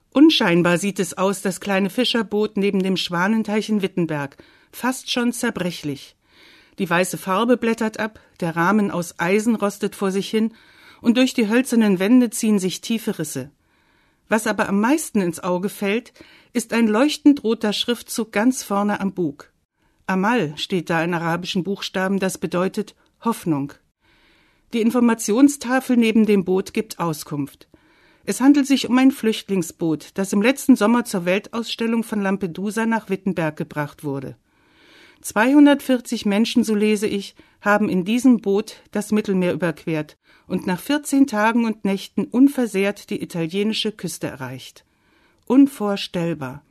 Unscheinbar sieht es aus, das kleine Fischerboot neben dem Schwanenteich in Wittenberg, fast schon zerbrechlich. Die weiße Farbe blättert ab, der Rahmen aus Eisen rostet vor sich hin und durch die hölzernen Wände ziehen sich tiefe Risse. Was aber am meisten ins Auge fällt, ist ein leuchtend roter Schriftzug ganz vorne am Bug. Amal steht da in arabischen Buchstaben, das bedeutet Hoffnung. Die Informationstafel neben dem Boot gibt Auskunft. Es handelt sich um ein Flüchtlingsboot, das im letzten Sommer zur Weltausstellung von Lampedusa nach Wittenberg gebracht wurde. 240 Menschen, so lese ich, haben in diesem Boot das Mittelmeer überquert und nach 14 Tagen und Nächten unversehrt die italienische Küste erreicht. Unvorstellbar.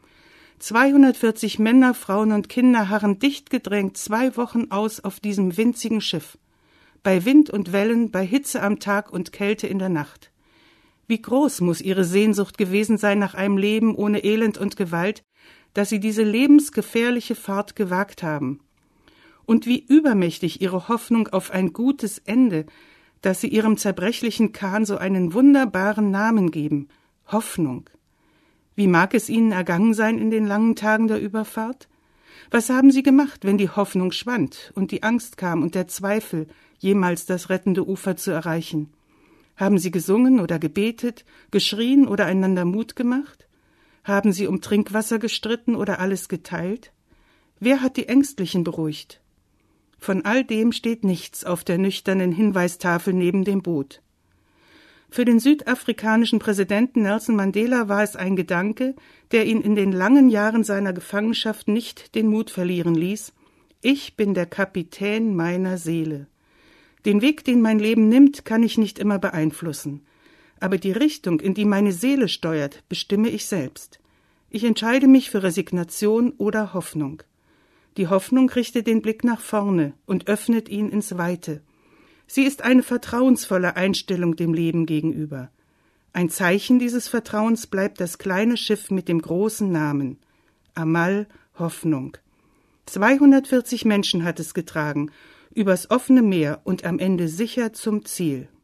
240 Männer, Frauen und Kinder harren dicht gedrängt 2 Wochen aus auf diesem winzigen Schiff. Bei Wind und Wellen, bei Hitze am Tag und Kälte in der Nacht. Wie groß muss ihre Sehnsucht gewesen sein nach einem Leben ohne Elend und Gewalt, dass sie diese lebensgefährliche Fahrt gewagt haben. Und wie übermächtig ihre Hoffnung auf ein gutes Ende, dass sie ihrem zerbrechlichen Kahn so einen wunderbaren Namen geben, Hoffnung. Wie mag es ihnen ergangen sein in den langen Tagen der Überfahrt? Was haben sie gemacht, wenn die Hoffnung schwand und die Angst kam und der Zweifel, jemals das rettende Ufer zu erreichen? Haben sie gesungen oder gebetet, geschrien oder einander Mut gemacht? Haben sie um Trinkwasser gestritten oder alles geteilt? Wer hat die Ängstlichen beruhigt? Von all dem steht nichts auf der nüchternen Hinweistafel neben dem Boot. Für den südafrikanischen Präsidenten Nelson Mandela war es ein Gedanke, der ihn in den langen Jahren seiner Gefangenschaft nicht den Mut verlieren ließ. Ich bin der Kapitän meiner Seele. Den Weg, den mein Leben nimmt, kann ich nicht immer beeinflussen. Aber die Richtung, in die meine Seele steuert, bestimme ich selbst. Ich entscheide mich für Resignation oder Hoffnung. Die Hoffnung richtet den Blick nach vorne und öffnet ihn ins Weite. Sie ist eine vertrauensvolle Einstellung dem Leben gegenüber. Ein Zeichen dieses Vertrauens bleibt das kleine Schiff mit dem großen Namen. Amal, Hoffnung. 240 Menschen hat es getragen, übers offene Meer und am Ende sicher zum Ziel.